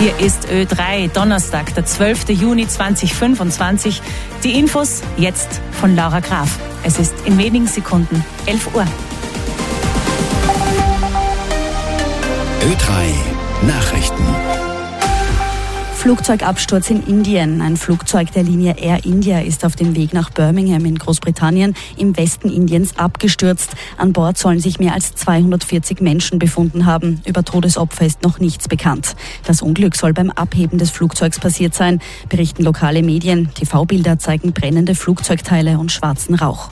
Hier ist Ö3, Donnerstag, der 12. Juni 2025. Die Infos jetzt von Laura Graf. Es ist in wenigen Sekunden 11 Uhr. Ö3 Nachrichten. Flugzeugabsturz in Indien. Ein Flugzeug der Linie Air India ist auf dem Weg nach Birmingham in Großbritannien im Westen Indiens abgestürzt. An Bord sollen sich mehr als 240 Menschen befunden haben. Über Todesopfer ist noch nichts bekannt. Das Unglück soll beim Abheben des Flugzeugs passiert sein, berichten lokale Medien. TV-Bilder zeigen brennende Flugzeugteile und schwarzen Rauch.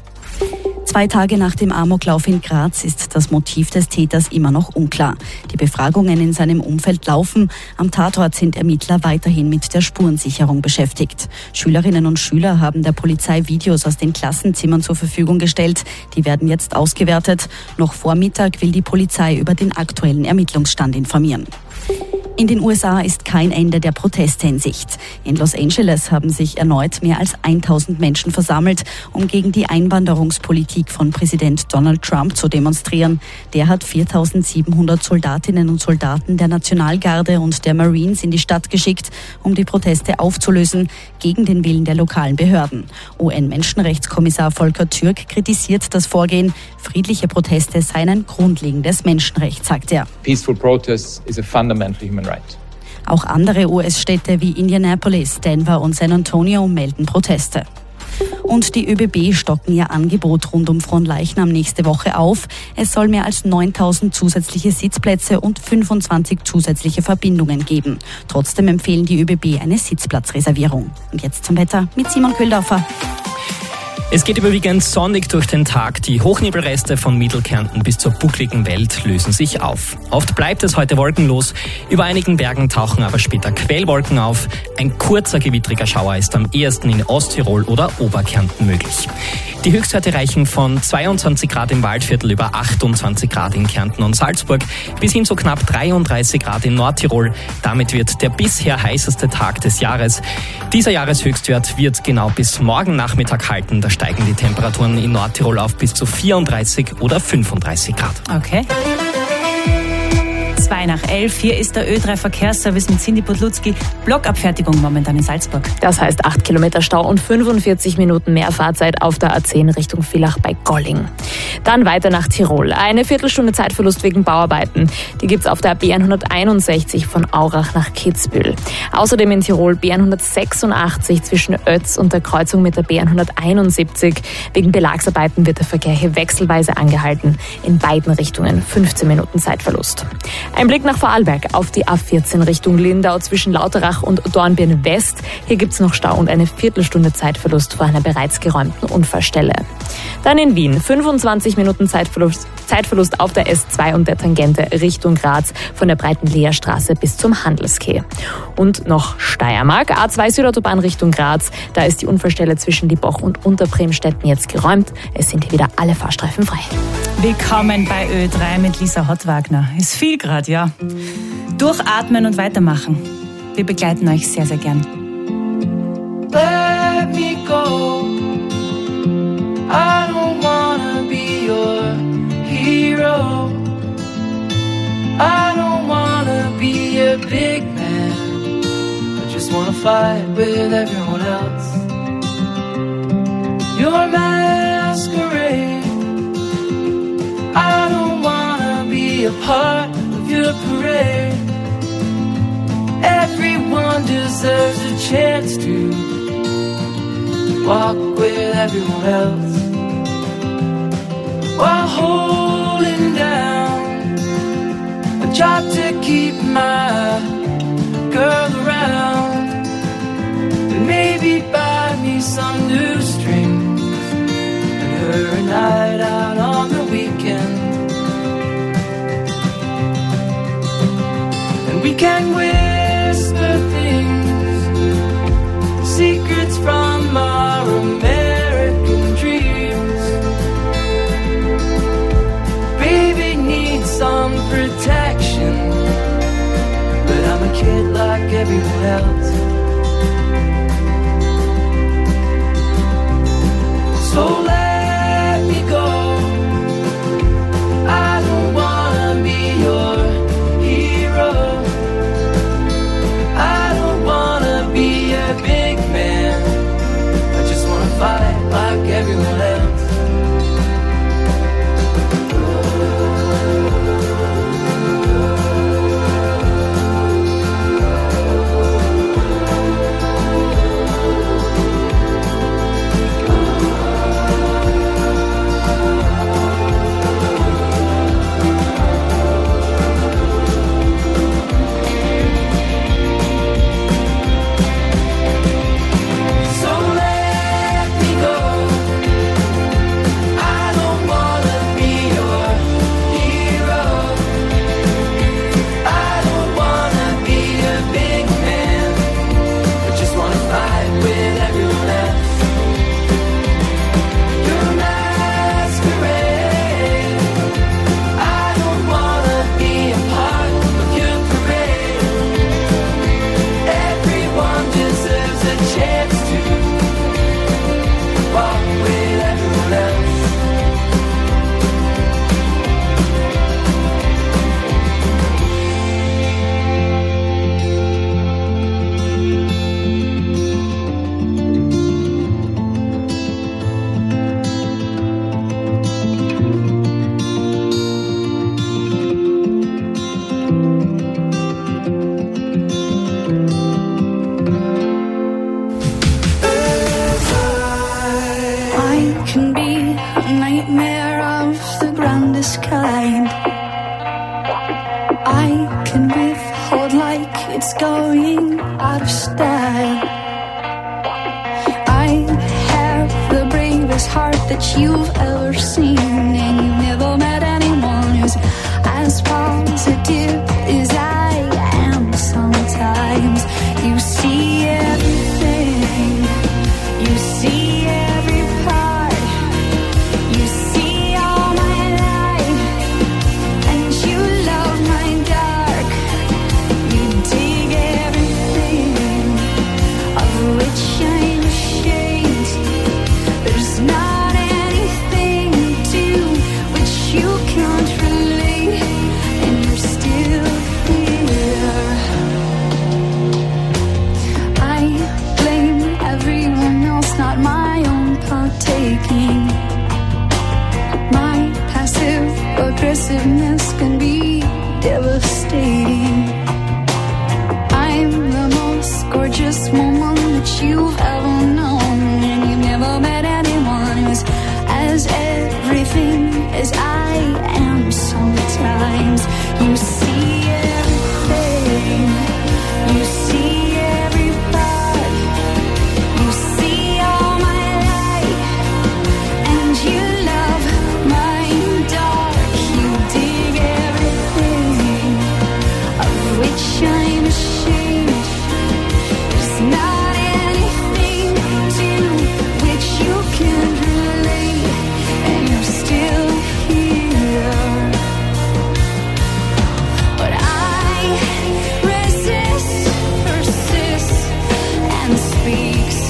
2 Tage nach dem Amoklauf in Graz ist das Motiv des Täters immer noch unklar. Die Befragungen in seinem Umfeld laufen. Am Tatort sind Ermittler weiterhin mit der Spurensicherung beschäftigt. Schülerinnen und Schüler haben der Polizei Videos aus den Klassenzimmern zur Verfügung gestellt. Die werden jetzt ausgewertet. Noch vor Mittag will die Polizei über den aktuellen Ermittlungsstand informieren. In den USA ist kein Ende der Proteste in Sicht. In Los Angeles haben sich erneut mehr als 1000 Menschen versammelt, um gegen die Einwanderungspolitik von Präsident Donald Trump zu demonstrieren. Der hat 4700 Soldatinnen und Soldaten der Nationalgarde und der Marines in die Stadt geschickt, um die Proteste aufzulösen, gegen den Willen der lokalen Behörden. UN-Menschenrechtskommissar Volker Türk kritisiert das Vorgehen. Friedliche Proteste seien ein grundlegendes Menschenrecht, sagt er. Peaceful protest is a fundamental human right. Auch andere US-Städte wie Indianapolis, Denver und San Antonio melden Proteste. Und die ÖBB stocken ihr Angebot rund um Fronleichnam nächste Woche auf. Es soll mehr als 9000 zusätzliche Sitzplätze und 25 zusätzliche Verbindungen geben. Trotzdem empfehlen die ÖBB eine Sitzplatzreservierung. Und jetzt zum Wetter mit Simon Köhldorfer. Es geht überwiegend sonnig durch den Tag. Die Hochnebelreste von Mittelkärnten bis zur buckligen Welt lösen sich auf. Oft bleibt es heute wolkenlos. Über einigen Bergen tauchen aber später Quellwolken auf. Ein kurzer gewittriger Schauer ist am ehesten in Osttirol oder Oberkärnten möglich. Die Höchstwerte reichen von 22 Grad im Waldviertel über 28 Grad in Kärnten und Salzburg bis hin zu knapp 33 Grad in Nordtirol. Damit wird der bisher heißeste Tag des Jahres. Dieser Jahreshöchstwert wird genau bis morgen Nachmittag halten. Da steigen die Temperaturen in Nordtirol auf bis zu 34 oder 35 Grad. Okay. 11:02. Hier ist der Ö3 Verkehrsservice mit Cindy Podlutzki. Blockabfertigung momentan in Salzburg. Das heißt 8 Kilometer Stau und 45 Minuten mehr Fahrzeit auf der A10 Richtung Villach bei Golling. Dann weiter nach Tirol. Eine Viertelstunde Zeitverlust wegen Bauarbeiten. Die gibt's auf der B161 von Aurach nach Kitzbühel. Außerdem in Tirol B186 zwischen Ötz und der Kreuzung mit der B171. Wegen Belagsarbeiten wird der Verkehr hier wechselweise angehalten. In beiden Richtungen 15 Minuten Zeitverlust. Ein Blick nach Vorarlberg auf die A14 Richtung Lindau zwischen Lauterach und Dornbirn West. Hier gibt's noch Stau und eine Viertelstunde Zeitverlust vor einer bereits geräumten Unfallstelle. Dann in Wien 25 Minuten Zeitverlust auf der S2 und der Tangente Richtung Graz von der breiten Leerstraße bis zum Handelskeh. Und noch Steiermark, A2 Südautobahn Richtung Graz. Da ist die Unfallstelle zwischen Liebach und Unterbremstetten jetzt geräumt. Es sind hier wieder alle Fahrstreifen frei. Willkommen bei Ö3 mit Lisa Hottwagner. Ist viel gerade, ja. Durchatmen und weitermachen. Wir begleiten euch sehr, sehr gern. Let me go. I don't wanna be your hero. I don't wanna be a big man. I just wanna fight with everyone else. Your masquerade. I don't wanna be a part of your parade. Everyone deserves a chance to walk with everyone else while holding down a job to keep my girl around and maybe buy me some new strings and her a night out on the weekend, and we can whisper things, secrets from our American dreams. Baby needs some protection, but I'm a kid like everyone else. So let me go. I don't wanna be your hero. is going out of style. I have the bravest heart that you've ever seen, and you've never met anyone who's as positive as I am. Sometimes you see everything, you see every part, you see all my light, and you love my dark. You dig everything of which I'm ashamed. There's not anything to which you can't relate, and you're still here. I blame everyone else, not my own partaking. My passive aggressiveness can be devastating. I'm the most gorgeous woman that you've ever known, and you've never met anyone who's as everything as I am. Sometimes you see everything, you see every part, you see all my light, and you love my dark. You dig everything of which I'm ashamed. There's not anything to which you can relate, and you're still here. But I resist, persists, and speaks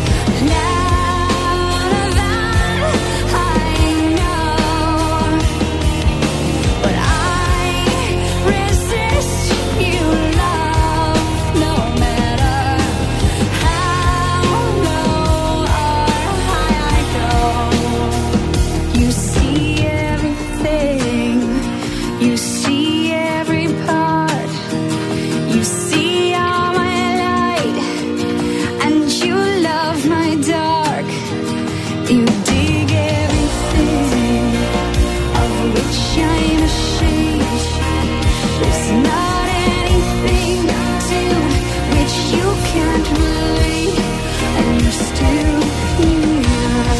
louder than I know. But I resist you, love, no matter how low or high I go. You see everything, you see every part, you see all my light, and you love my dark. You dig everything of which I'm ashamed. There's not anything to which you can't relate, and you're still here.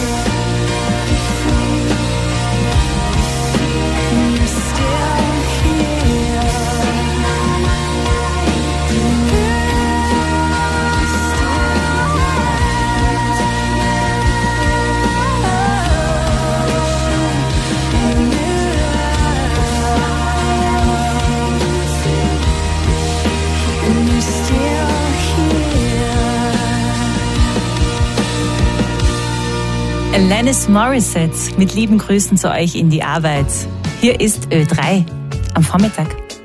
And you're still here. And you're still here. Alanis Morissette mit lieben Grüßen zu euch in die Arbeit. Hier ist Ö3 am Vormittag.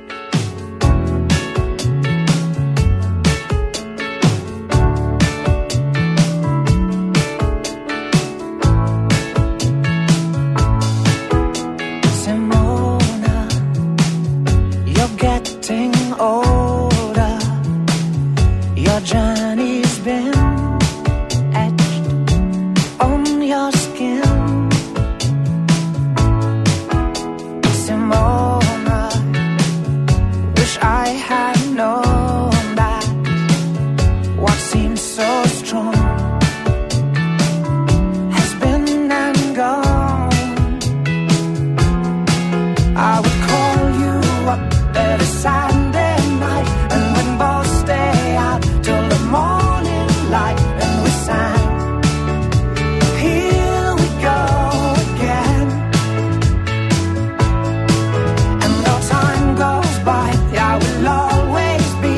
Simona, you're getting older. Your journey's been etched on your skin. Simona, wish I had known that what seems so strong has been and gone. I would call you up every Sunday night, and we'd both stay out till the morning light, and we sang, here we go again. And though time goes by, I will always be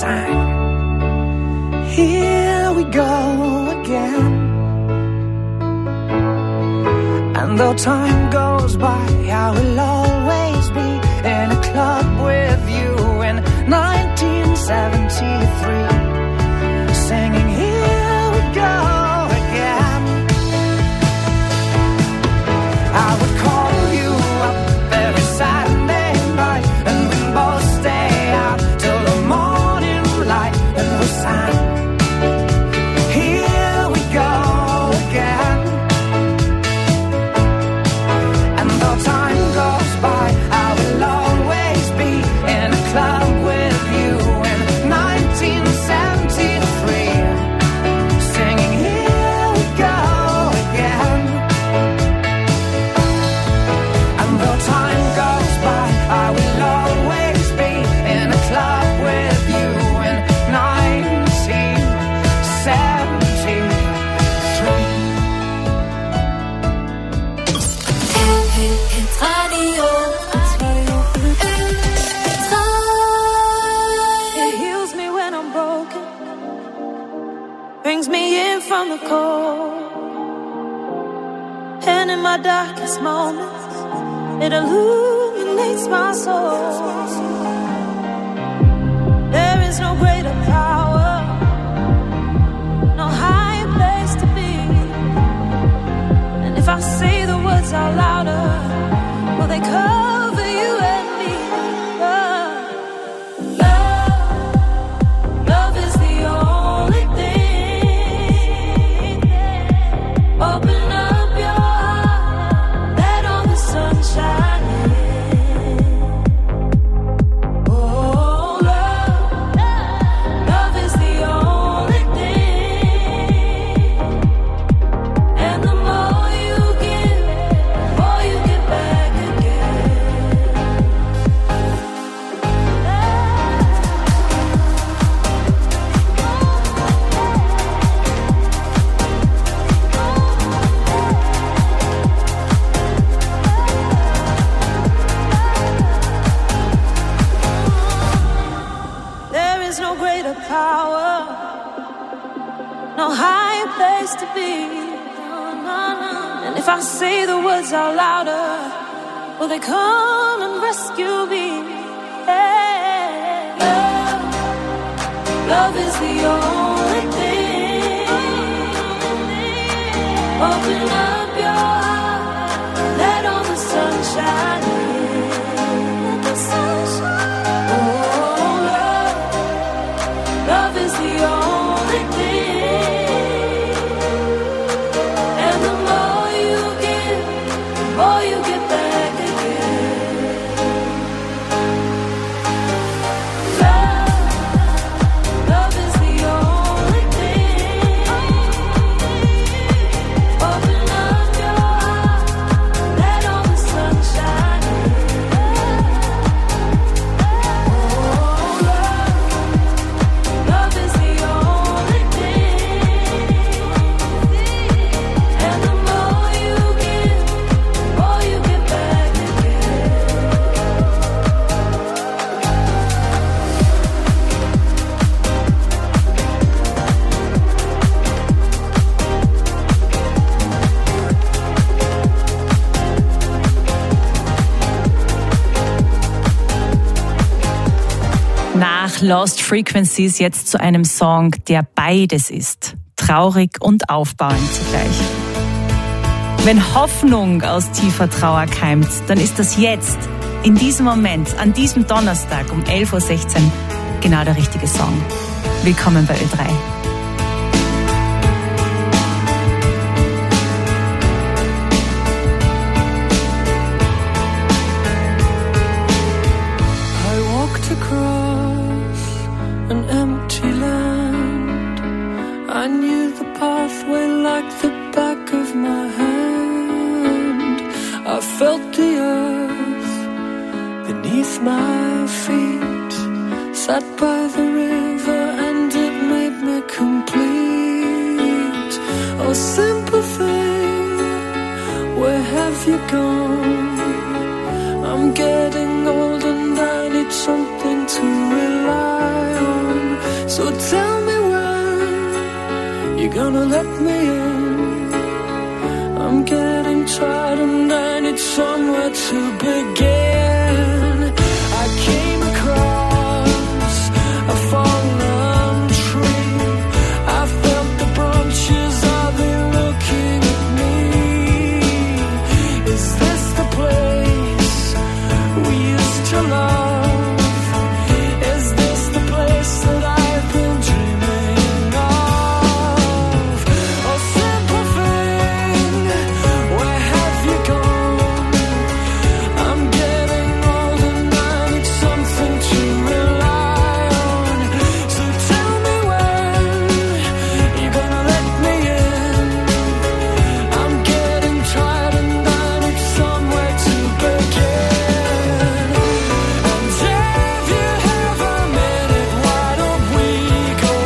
sang. Here we go again. And though time goes by, I will always be in a club with you in 1973, singing here we go again. I would call you up every Saturday night, and we'd both stay out till the morning light, and we sang, here we go again. And though time goes by, I will always be in a club with you in 1973, singing here we go again. And though time goes by, I will always be in a club with you in 1973. It heals me when I'm broken, brings me in from the cold, and in my darkest moments, it illuminates my soul. There is no greater power, no higher place to be. And if I say the words out louder, will they cover you and me? Love is the only thing. Open up your heart, let all the sun shine in. Oh, love is the only thing. And the more you give, the more you get back again. There is no greater power, no higher place to be. And if I say the words out louder, will they come and rescue me? Hey, love is the only thing. Open up your heart, let all the sun shine in. Let the sun shine. Oh, love is the only thing. And the more you give, the more you get back again. Love is the only thing. Open up your heart, let all the sun shine in. Oh, love is the only thing. And the more you give, the more you get back again. Nach Lost Frequencies jetzt zu einem Song, der beides ist. Traurig und aufbauend zugleich. Wenn Hoffnung aus tiefer Trauer keimt, dann ist das jetzt, in diesem Moment, an diesem Donnerstag um 11.16 Uhr genau der richtige Song. Willkommen bei Ö3. I walked across an empty land. I knew the pathway like the back of my hand. I felt the earth beneath my feet. Sat by the river and it made me complete. Oh, simple thing, where have you gone? I'm getting old and I need something to rely on. So tell me when you're gonna let me in. I'm getting tired and I need somewhere to begin. I came across a fallen tree. I felt the branches, are they looking at me? Is this the place we used to love? Is this the place that I've been dreaming of? Oh, simple thing, where have you gone? I'm getting old and I need something to rely on. So tell me when you're gonna let me in. I'm getting tired and I need somewhere to begin. And if you have a minute, why don't we go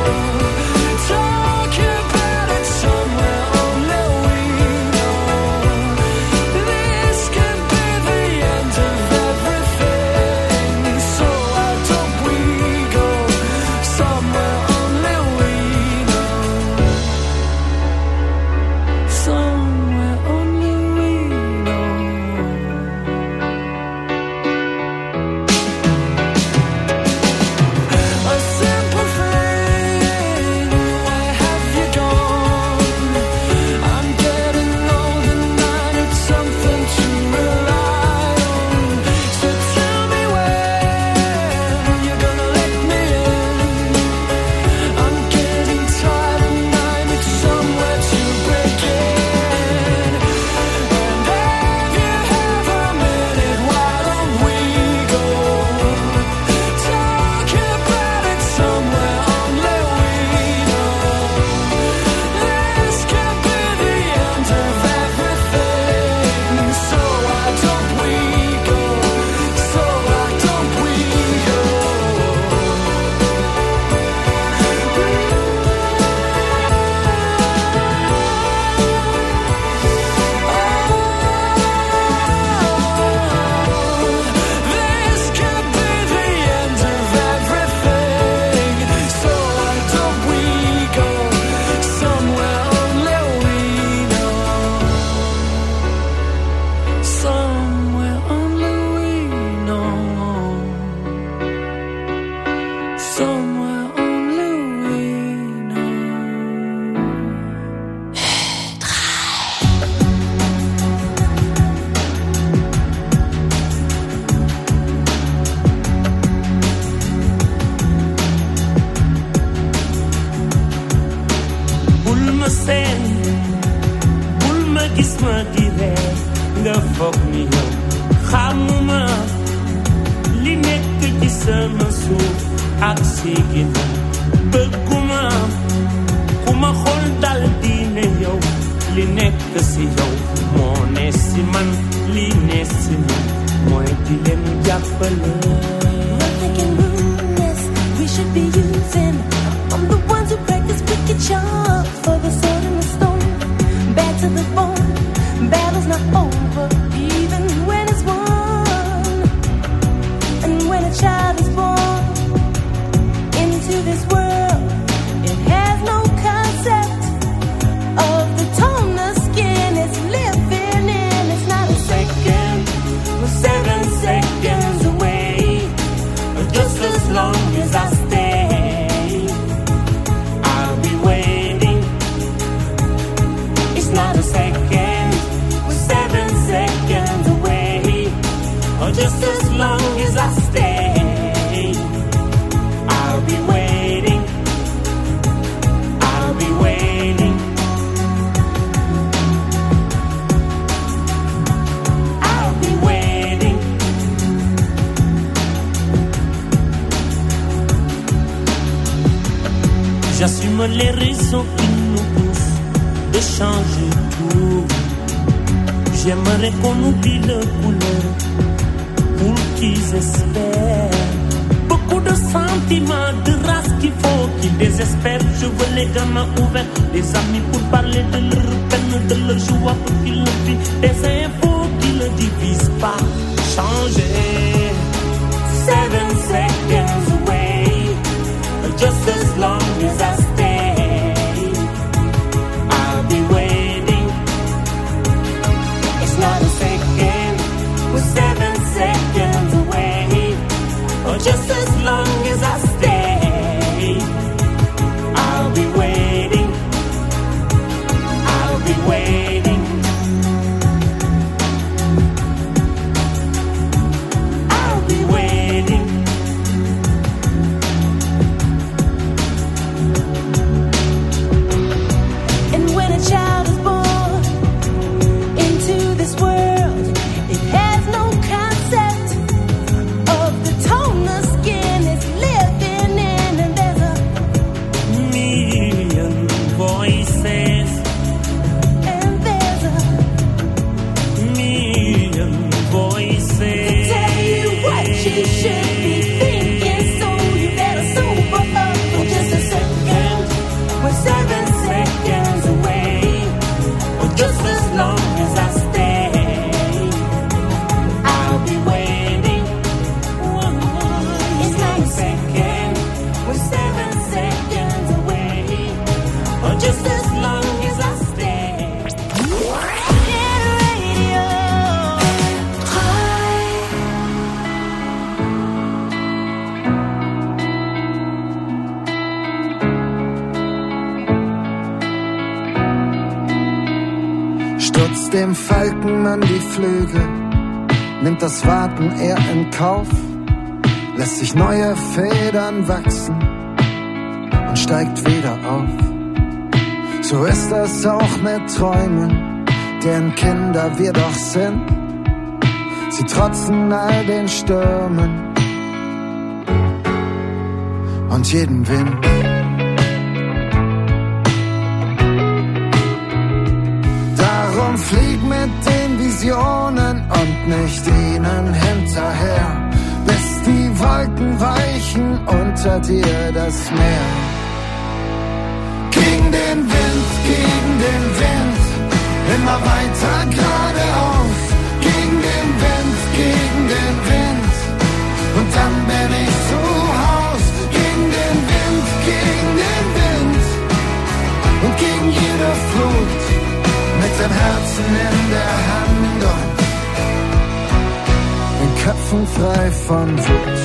talk about it somewhere only we know? This could be the end of everything. So why don't we go somewhere only we know? Somewhere only we know. A simple thing, where have you gone? I'm getting old and I need something to rely on. So tell me when you're gonna let me in. I'm getting tired and I need somewhere to begin. And if you have a minute, why don't we go talk about it somewhere only we know? This could be the end of everything. So why don't we go? So why don't we go? This could be the end of everything. So why don't we go somewhere only we know? Somewhere only we know. Somewhere only we know. bul ma seen bul ma gis ma di ree nga foog ni yow xamuma li nekk ci sama suuf ak si ginnaaw bëgguma ku ma xool dal di ne yow li nekk si yow moo ne si man li ne si man mooy di leen jàppale. Nothing can ruin this. We should be using. I'm the ones who practice wicked charm for the sword and the stone. Bad to the bone. Battle's not over, even when it's won. And when a child is born into this world, it has no concept of the tone the skin is living in. It's not a second, We're 7 seconds away, just as long as I stay, I'll be waiting. It's not a second, we're 7 seconds away, just as long as I stay, I'll be waiting. I'll be waiting. I'll be waiting. J'assume les raisons qui nous poussent de changer tout. J'aimerais qu'on oublie le couleur pour qu'ils espèrent. Beaucoup de sentiments, de race qu'il faut qu'ils désespèrent. Je veux les gamins ouverts, des amis pour parler de leur peine, de leur joie pour qu'ils le vivent. Des infos qui ne divisent pas. Changer. 7 seconds away, just Stutzt dem Falken an die Flügel, nimmt das Warten eher in Kauf, lässt sich neue Federn wachsen und steigt wieder auf. So ist das auch mit Träumen, deren Kinder wir doch sind. Sie trotzen all den Stürmen und jedem Wind. Darum flieg mit den Visionen und nicht ihnen hinterher, bis die Wolken weichen unter dir das Meer. Gegen den Wind, immer weiter geradeaus. Gegen den Wind, und dann bin ich zu Haus. Gegen den Wind, und gegen jede Flut, mit dem Herzen in der Hand und den Köpfen frei von Wut.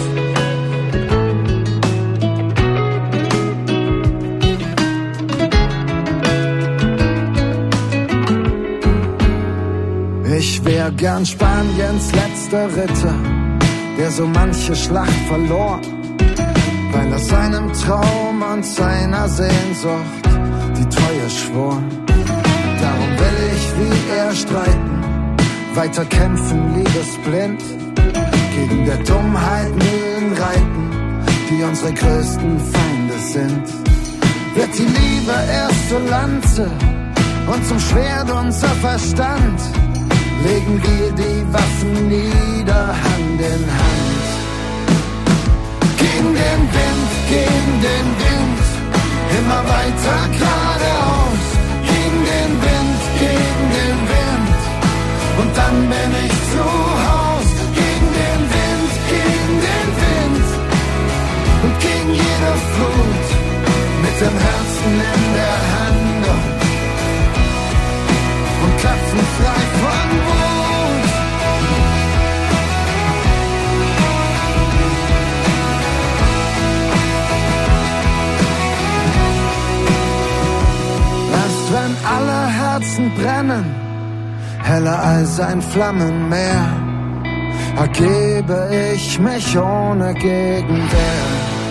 Ich wär gern Spaniens letzter Ritter, der so manche Schlacht verlor, weil er seinem Traum und seiner Sehnsucht die Treue schwor. Darum will ich wie er streiten, weiter kämpfen liebesblind, gegen der Dummheit Mühlen reiten, die unsere größten Feinde sind. Wird die Liebe erst zur Lanze und zum Schwert unser Verstand, legen wir die Waffen nieder, Hand in Hand. Gegen den Wind, immer weiter geradeaus. Gegen den Wind, und dann bin ich zu Haus. Gegen den Wind, und gegen jede Flut, mit dem Herzen in der Hand und klopfen frei von Wut. Erst wenn alle Herzen brennen, heller als ein Flammenmeer, ergebe ich mich ohne Gegenwehr.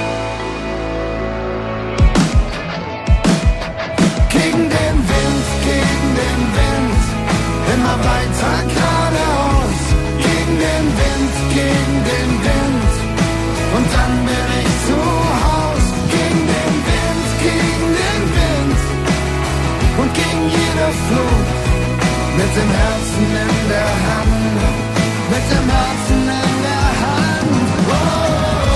Gegen den Wind, immer weiter geradeaus. Gegen den Wind, und dann bin ich zu Haus. Gegen den Wind, und gegen jede Flut, mit dem Herzen in der Hand, mit dem Herzen in der Hand. Oh.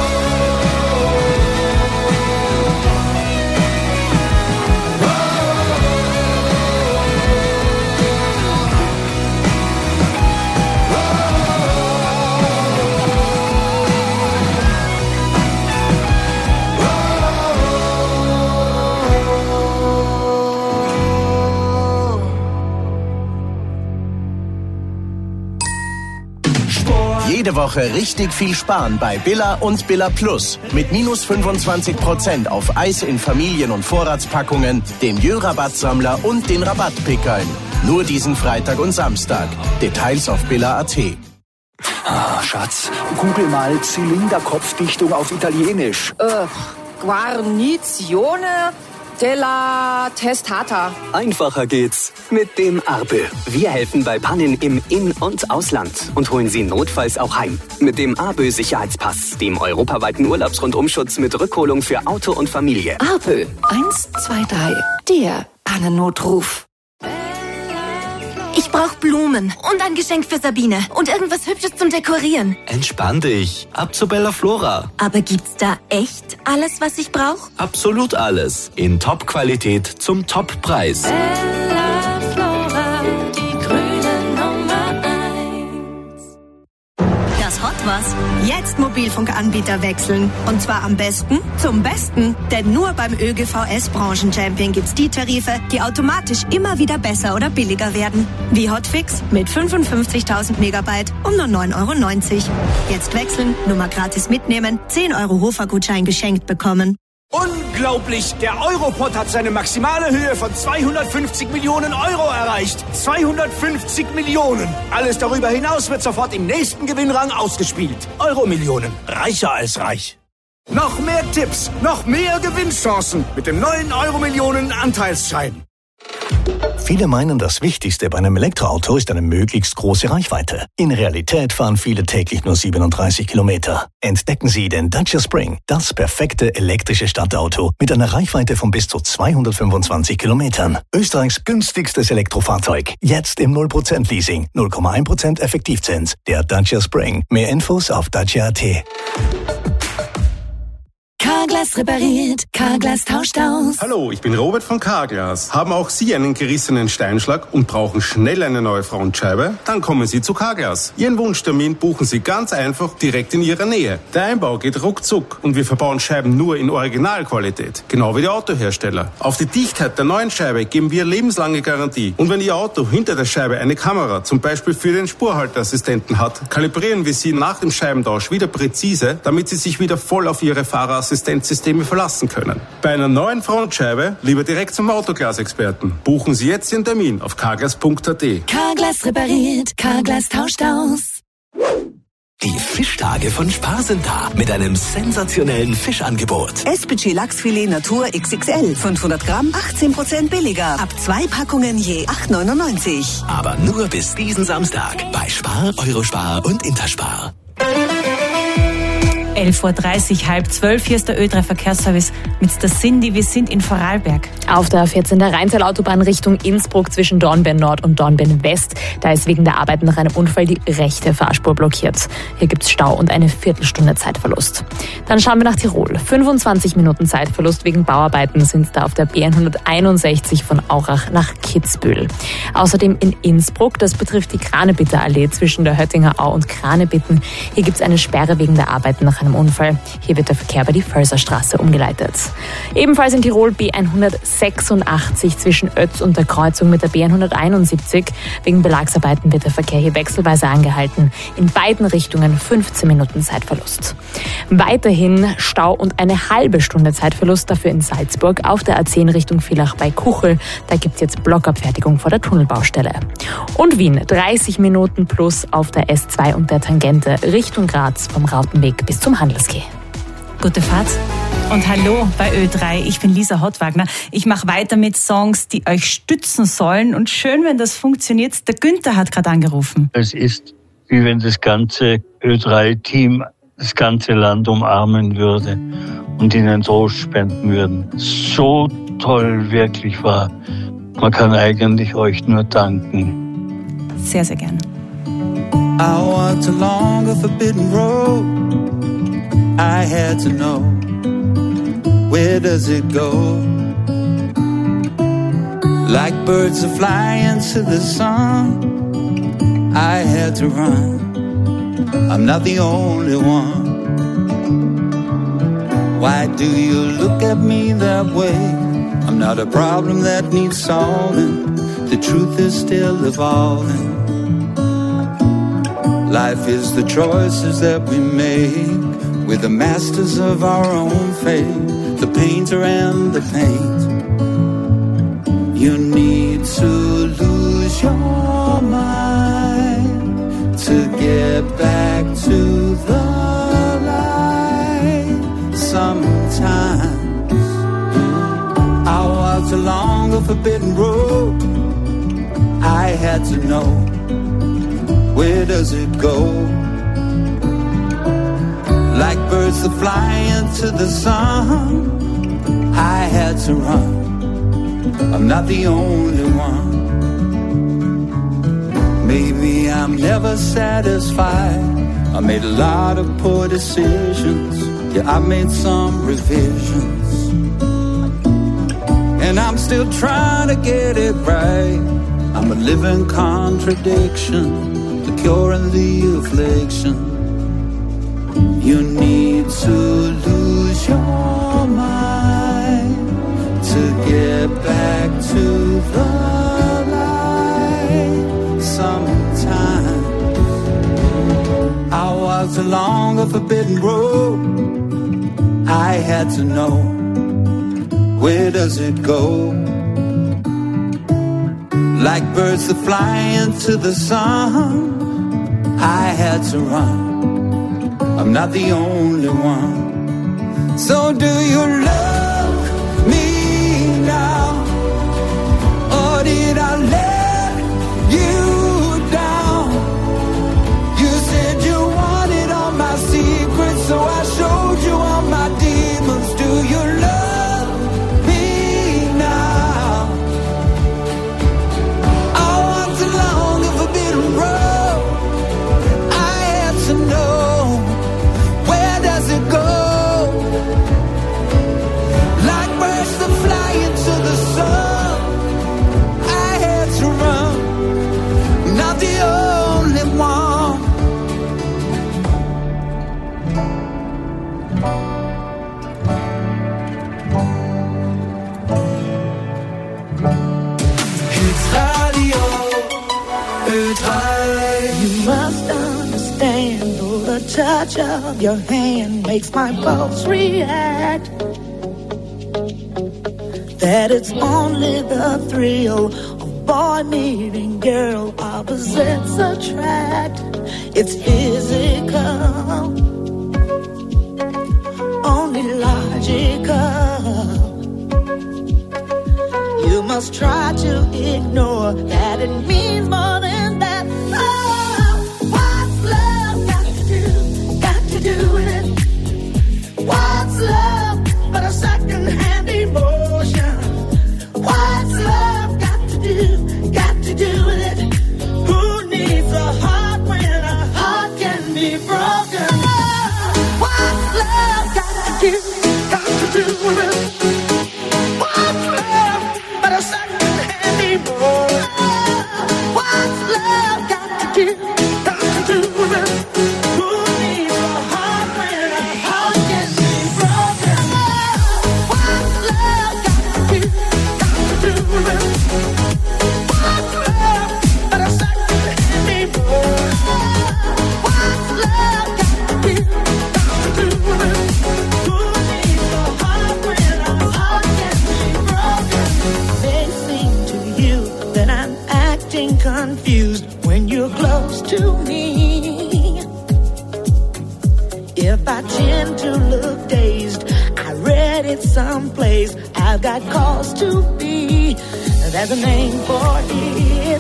Jede Woche richtig viel sparen bei Billa und Billa Plus. Mit minus 25% auf Eis in Familien- und Vorratspackungen, dem Jö-Rabattsammler und den Rabattpickeln. Nur diesen Freitag und Samstag. Details auf billa.at. Ah, Schatz, google mal Zylinderkopfdichtung auf Italienisch. Guarnizione della Testata. Einfacher geht's mit dem Arpe. Wir helfen bei Pannen im In- und Ausland und holen Sie notfalls auch heim. Mit dem Arpe Sicherheitspass, dem europaweiten Urlaubsrundumschutz mit Rückholung für Auto und Familie. Arpe 123, der Pannennotruf. Ich brauche Blumen und ein Geschenk für Sabine und irgendwas Hübsches zum Dekorieren. Entspann dich. Ab zu Bella Flora. Aber gibt's da echt alles, was ich brauche? Absolut alles. In Top-Qualität zum Top-Preis. Bella Flora, die grüne Nummer 1. Das Hot was? Jetzt Mobilfunkanbieter wechseln. Und zwar am besten zum Besten. Denn nur beim ÖGVS Branchenchampion gibt's die Tarife, die automatisch immer wieder besser oder billiger werden. Wie Hotfix mit 55.000 Megabyte um nur 9,90 €. Jetzt wechseln, Nummer gratis mitnehmen, 10 € Hofer-Gutschein geschenkt bekommen. Unglaublich! Der Europott hat seine maximale Höhe von 250 Millionen Euro erreicht. 250 Millionen! Alles darüber hinaus wird sofort im nächsten Gewinnrang ausgespielt. Euromillionen. Reicher als reich. Noch mehr Tipps, noch mehr Gewinnchancen mit dem neuen Euromillionen Anteilsschein. Viele meinen, das Wichtigste bei einem Elektroauto ist eine möglichst große Reichweite. In Realität fahren viele täglich nur 37 Kilometer. Entdecken Sie den Dacia Spring, das perfekte elektrische Stadtauto mit einer Reichweite von bis zu 225 Kilometern. Österreichs günstigstes Elektrofahrzeug. Jetzt im 0% Leasing, 0,1% Effektivzins. Der Dacia Spring. Mehr Infos auf dacia.at. Carglass repariert, Carglass tauscht aus. Hallo, ich bin Robert von Carglass. Haben auch Sie einen gerissenen Steinschlag und brauchen schnell eine neue Frontscheibe? Dann kommen Sie zu Carglass. Ihren Wunschtermin buchen Sie ganz einfach direkt in Ihrer Nähe. Der Einbau geht ruckzuck und wir verbauen Scheiben nur in Originalqualität. Genau wie der Autohersteller. Auf die Dichtheit der neuen Scheibe geben wir lebenslange Garantie. Und wenn Ihr Auto hinter der Scheibe eine Kamera, zum Beispiel für den Spurhalteassistenten hat, kalibrieren wir sie nach dem Scheibentausch wieder präzise, damit Sie sich wieder voll auf Ihre Fahrerassistenzsysteme verlassen können. Bei einer neuen Frontscheibe lieber direkt zum Autoglas-Experten. Buchen Sie jetzt den Termin auf carglass.at. Carglass repariert, Carglass tauscht aus. Die Fischtage von Spar sind da mit einem sensationellen Fischangebot. SPG Lachsfilet Natur XXL, 500 Gramm, 18% billiger. Ab 2 Packungen je 8,99. Aber nur bis diesen Samstag bei Spar, Eurospar und Interspar. 11.30 Uhr, halb 12. Hier ist der Ö3 Verkehrsservice mit der Cindy. Wir sind in Vorarlberg. Auf der 14. Rheintal-Autobahn Richtung Innsbruck zwischen Dornbirn Nord und Dornbirn West. Da ist wegen der Arbeit nach einem Unfall die rechte Fahrspur blockiert. Hier gibt's Stau und eine Viertelstunde Zeitverlust. Dann schauen wir nach Tirol. 25 Minuten Zeitverlust wegen Bauarbeiten sind da auf der B161 von Aurach nach Kitzbühel. Außerdem in Innsbruck, das betrifft die Kranebitterer Allee zwischen der Höttinger Au und Kranebitten. Hier gibt's eine Sperre wegen der Arbeiten nach einem Unfall. Hier wird der Verkehr bei die Völserstraße umgeleitet. Ebenfalls in Tirol B186 zwischen Ötz und der Kreuzung mit der B171. Wegen Belagsarbeiten wird der Verkehr hier wechselweise angehalten. In beiden Richtungen 15 Minuten Zeitverlust. Weiterhin Stau und eine halbe Stunde Zeitverlust dafür in Salzburg auf der A10 Richtung Villach bei Kuchel. Da gibt es jetzt Blockabfertigung vor der Tunnelbaustelle. Und Wien 30 Minuten plus auf der S2 und der Tangente Richtung Graz vom Rautenweg bis zum Handelskeh. Gute Fahrt und hallo bei Ö3. Ich bin Lisa Hottwagner. Ich mache weiter mit Songs, die euch stützen sollen. Und schön, wenn das funktioniert. Der Günther hat gerade angerufen. Es ist, wie wenn das ganze Ö3-Team das ganze Land umarmen würde und ihnen Trost spenden würden. So toll wirklich war. Man kann eigentlich euch nur danken. Sehr, sehr gerne. I walked along a forbidden road. I had to know, where does it go? Like birds that fly into the sun, I had to run. I'm not the only one. Why do you look at me that way? I'm not a problem that needs solving. The truth is still evolving. Life is the choices that we make. We're the masters of our own fate, the painter and the paint. You need to lose your mind to get back to the light. Sometimes I walked along a forbidden road. I had to know, where does it go? Like birds that fly into the sun, I had to run. I'm not the only one. Maybe I'm never satisfied. I made a lot of poor decisions. Yeah, I made some revisions. And I'm still trying to get it right. I'm a living contradiction, the cure and the affliction. You need to lose your mind to get back to the light. Sometimes I walked along a forbidden road. I had to know, where does it go? Like birds that fly into the sun, I had to run. I'm not the only one. So do you love me now? Or did I let you down? You said you wanted all my secrets, so I showed you all my demons. Do you love me now? I walked along a forbidden road. I had to know, where does it go? Like birds that fly into the sun, I had to run. I'm not the only one. It's radio, You must understand, though the touch of your hand makes my pulse react, that it's only the thrill of boy meeting girl, opposites attract. It's physical, only logical. You must try to ignore that it means more than that. Oh, what's love got to do with it? What's love but a second-hand emotion? What's love got to do with it? Who needs a heart when a heart can be broken? Oh, what's love got to do with it? What's love but a second-hand emotion? What's love got to do with it? Who needs a heart when a heart can be broken? What's love got to do with it? What's love but a second-hand emotion? What's love got to do with it? Who needs a heart when a heart can be broken? May seem to you that I'm acting confused when you're close to me. If I tend to look dazed, I read it someplace, I've got cause to be. There's a name for it.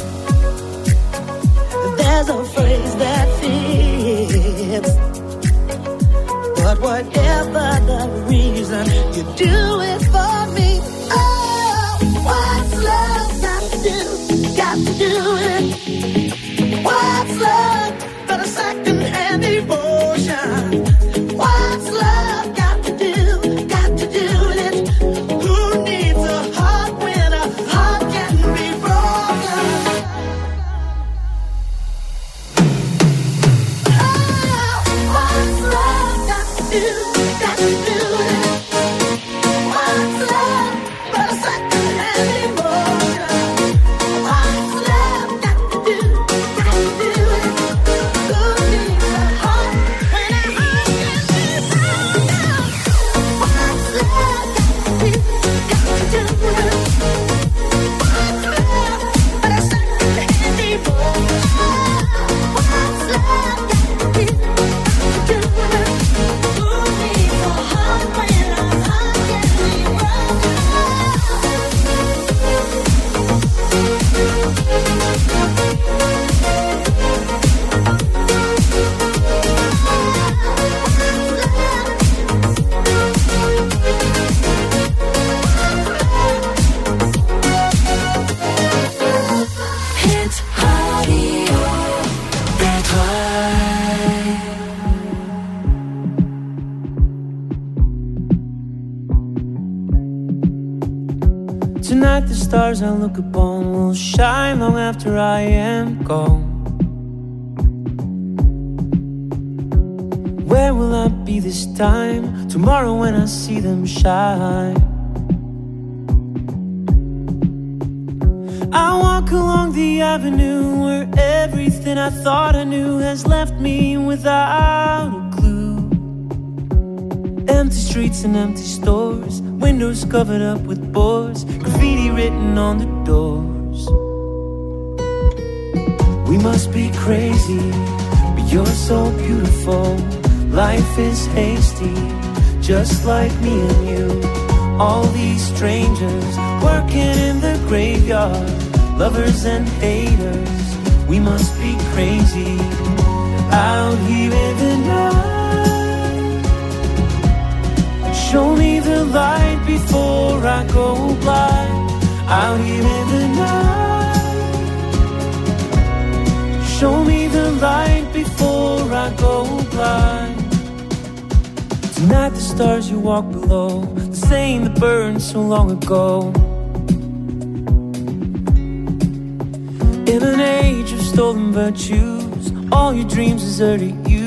There's a phrase that fits. But whatever the reason, you do it for me. Oh, what's love got to do with it? What's love but a second-hand emotion? What's love got to do with it? Who needs a heart when a heart can be broken? Oh, what's love got to do with it? What's love but a second-hand emotion? What's love got to do with it? Who needs a heart when a heart can be broken? What's love got to do with it? What's love but a second-hand emotion? What's love got to do with it? Who needs a heart when a heart can be broken? Hit radio, Tonight the stars I look upon will shine long after I am gone. Where will I be this time? Tomorrow when I see them shine. I walk along the avenue where everything I thought I knew has left me without a clue. Empty streets and empty stores, windows covered up with boards, graffiti written on the doors. We must be crazy, but you're so beautiful. Life is hasty, just like me and you. All these strangers working in the graveyard, lovers and haters. We must be crazy out here in the night. Show me the light before I go blind. Out here in the night. Show me the light before I go blind. Tonight the stars you walk below, the same that burned so long ago. In an age of stolen virtues, all your dreams deserted you.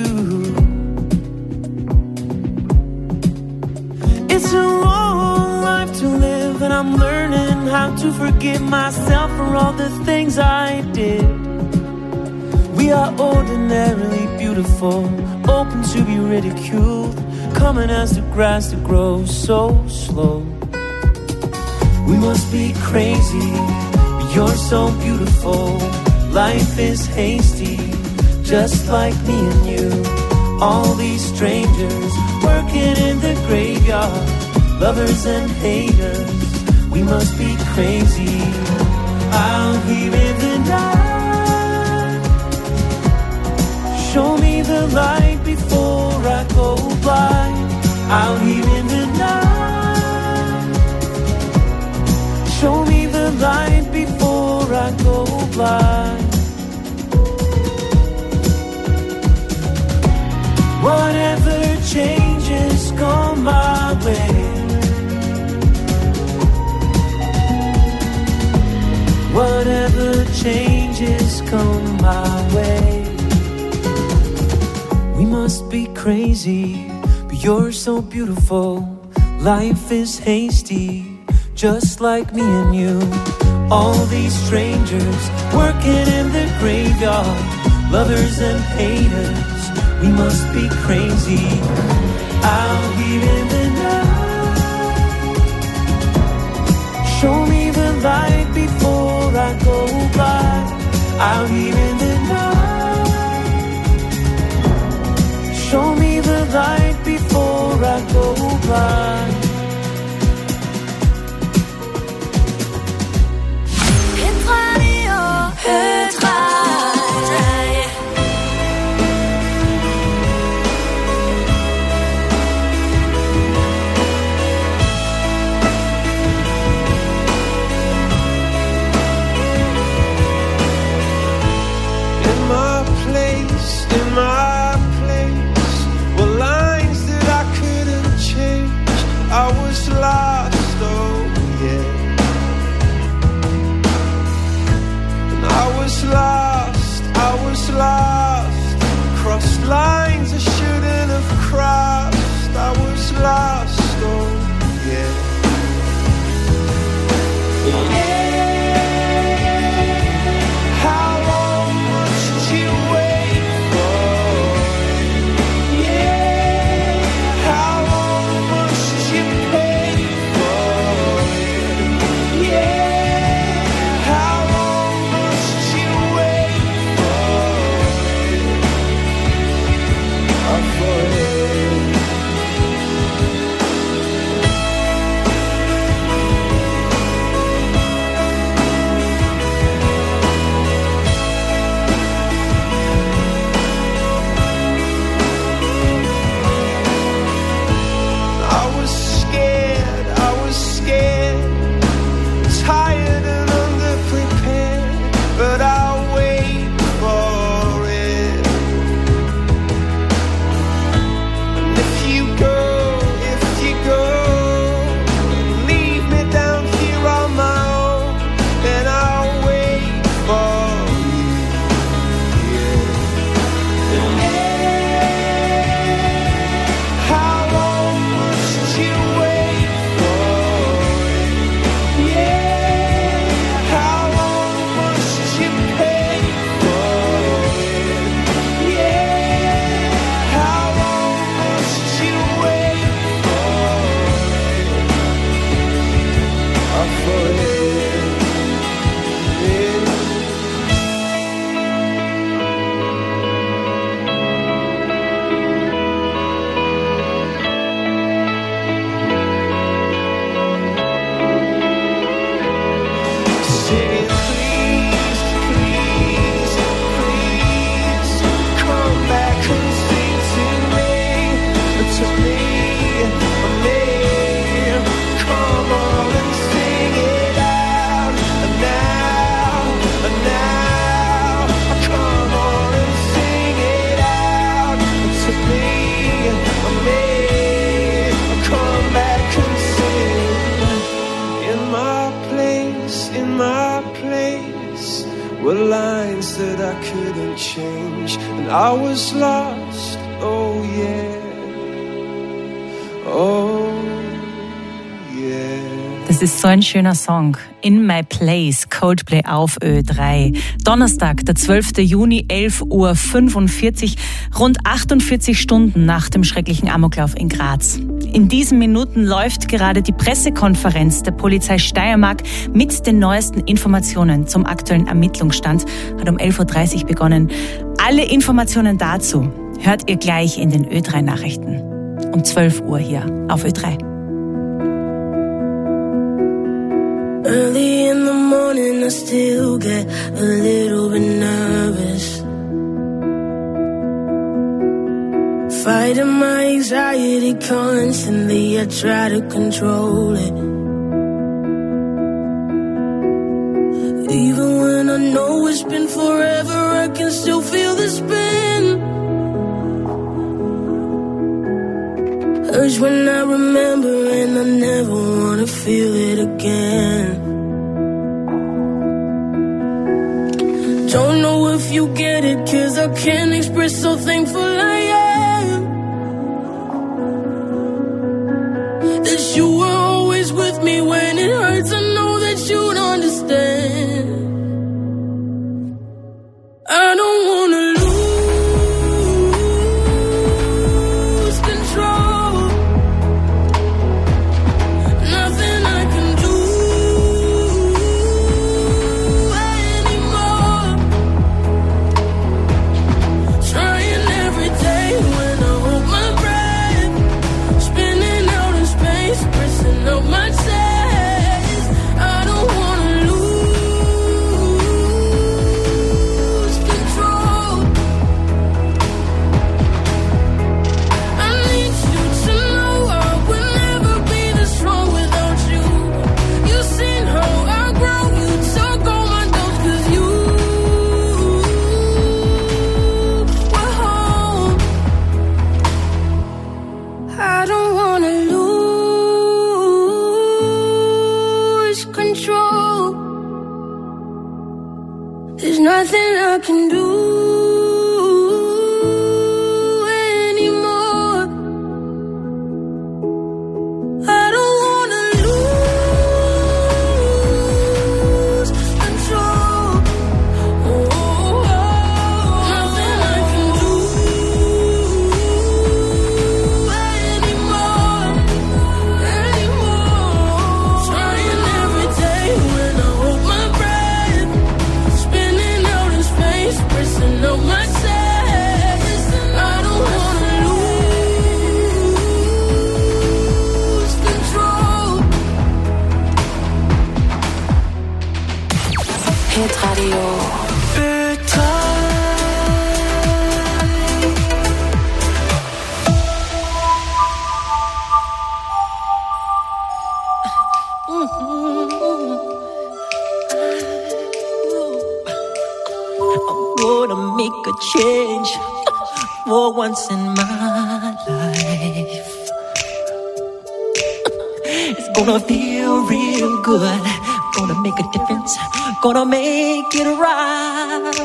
It's a long life to live, and I'm learning how to forgive myself for all the things I did. We are ordinarily beautiful, open to be ridiculed, coming as the grass that grows so slow. We must be crazy, but you're so beautiful. Life is hasty, just like me and you. All these strangers working in the graveyard, lovers and haters. We must be crazy out here in the night. Show me the light before I go blind. Out here in the night. Show me the light before I go blind. Whatever changes come my way. Whatever changes come my way. We must be crazy, but you're so beautiful. Life is hasty, just like me and you. All these strangers working in the graveyard, lovers and haters. We must be crazy out here in the night. Show me the light before I go blind. Out here in the night. Show me the light before I go blind. Hit Radio, Hit Radio. In my place were lines that I couldn't change. I was lost, oh yeah. And I was lost. Crossed lines I shouldn't have crossed. I was lost, oh yeah. Yeah. things that I couldn't change, and I was lost, oh yeah, oh yeah. Das ist so ein schöner Song. In My Place, Coldplay auf Ö3. Donnerstag, der 12. Juni, 11:45 Uhr, rund 48 Stunden nach dem schrecklichen Amoklauf in Graz. In diesen Minuten läuft gerade die Pressekonferenz der Polizei Steiermark mit den neuesten Informationen zum aktuellen Ermittlungsstand. Hat um 11:30 Uhr begonnen. Alle Informationen dazu hört ihr gleich in den Ö3-Nachrichten. Um 12 Uhr hier auf Ö3. Early in the morning, I still get a little bit nervous. Fighting my anxiety constantly, I try to control it. Even when I know it's been forever, I can still feel the spin. Urge when I remember, and I never wanna feel it again. Don't know if you get it, 'cause I can't express how thankful I am that you were always with me when it hurts. I know that you'd understand. I don't wanna lose control. Nothing I can do anymore. Trying every day when I hold my breath, spinning out in space, pressing out my chest. I don't wanna lose control. I need you to know I will never be this strong without you. You've seen how I grow, you took all my doubts 'cause you were home. I don't wanna lose control. There's nothing I can do anymore. I don't wanna lose control. Nothing I can do anymore. Trying every day when I hold my breath, spinning out in space, pressing out my chest. I don't wanna lose control. Hit Radio. I'm gonna make a change for once in my life. It's gonna feel real good. Gonna make a difference. Gonna make it right.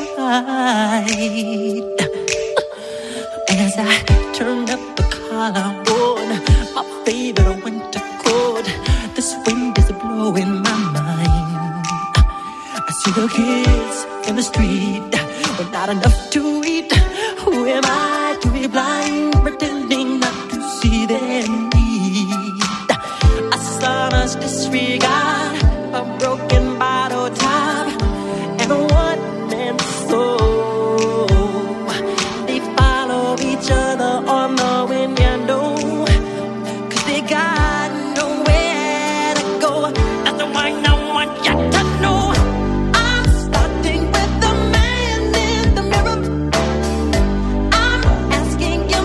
As I turn up the collar on my favorite winter coat, this wind is blowing my mind. I see the kids in the street, but not enough to eat. Who am I to be blind, pretending not to see their need? A sonorous disregard, a broken bottle top, and a one-man soul. They follow each other on the window, 'cause they got nowhere to go. That's the one I want you to know. I'm starting with the man in the mirror. I'm asking you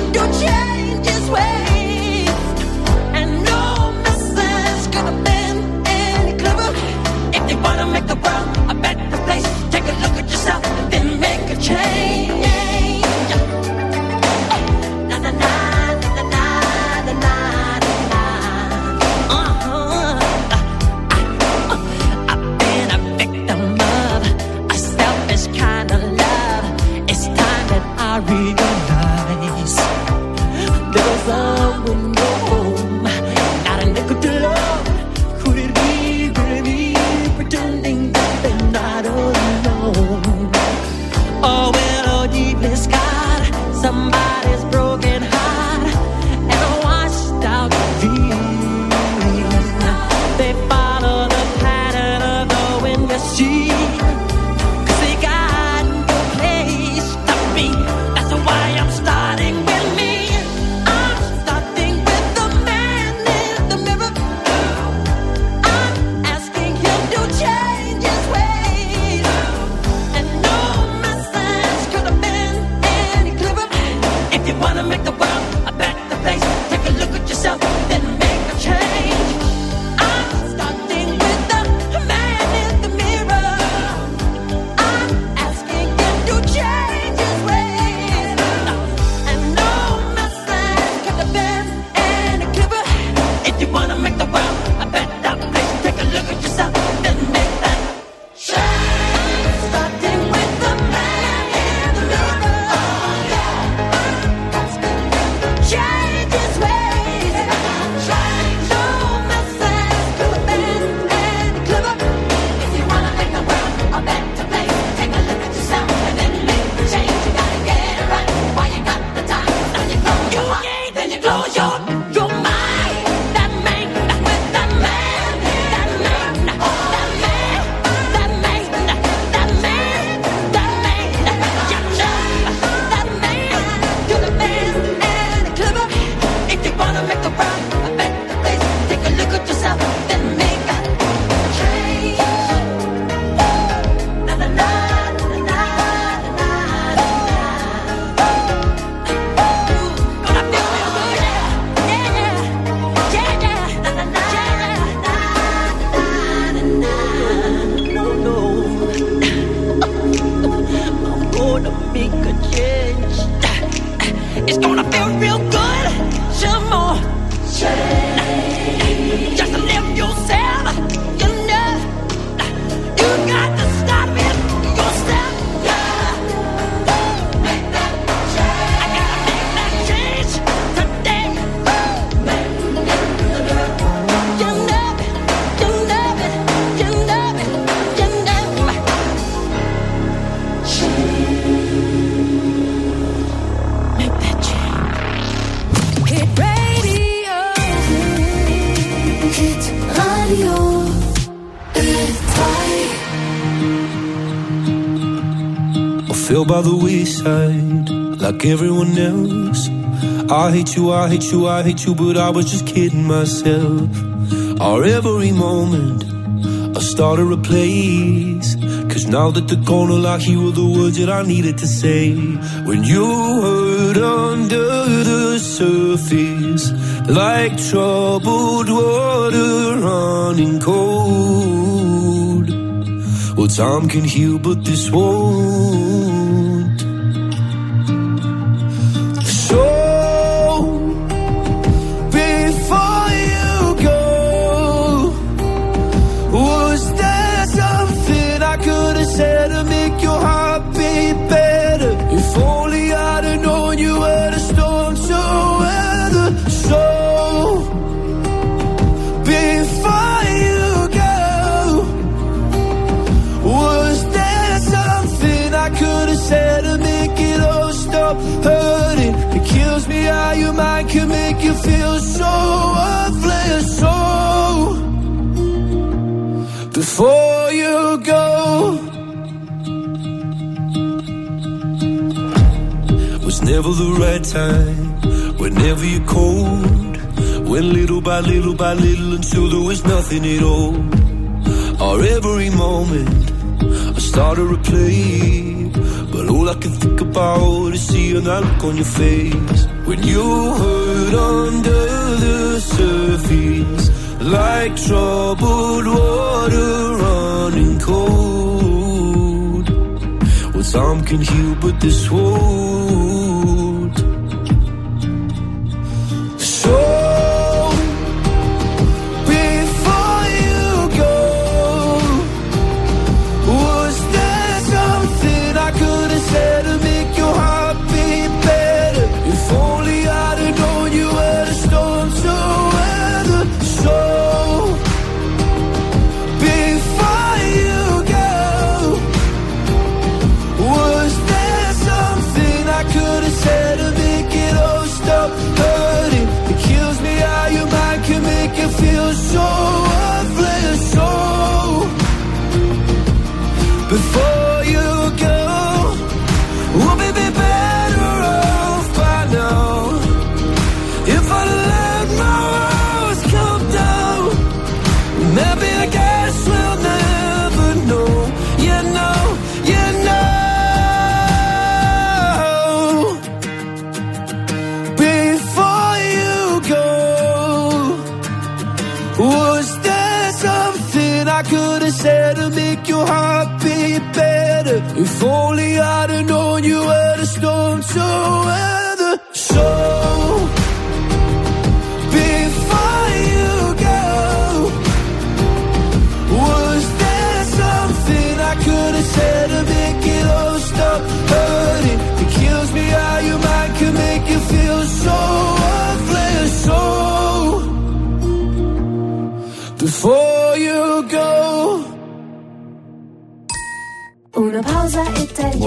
I realize there was someone home, not a nickel to love. Could it be really me pretending that they're not alone? Oh, well, oh, needless God, somebody's broken heart and a washed out dream. They follow the pattern of the wind, you see. Fell by the wayside like everyone else. I hate you, I hate you, I hate you, but I was just kidding myself. Our every moment I started a place, 'cause now that they're gone, all I hear were the words that I needed to say. When you hurt under the surface, like troubled water running cold. Well, time can heal, but this won't. So, before you go, was there something I could have said to make your heart beat better? If only I'd have known you were the storm to weather. So, before you go, was there something I could have said to make it all stop hurting? It kills me how your mind can make you feel so worthless. So, before you go, was never the right time, whenever you're cold. Went little by little by little until there was nothing at all. Or every moment I started to play, but all I can think about is seeing that look on your face. When you hurt under the surface, like troubled water running cold. Well, time can heal, but this won't. So, before you go, was there something I could have said to make your heart beat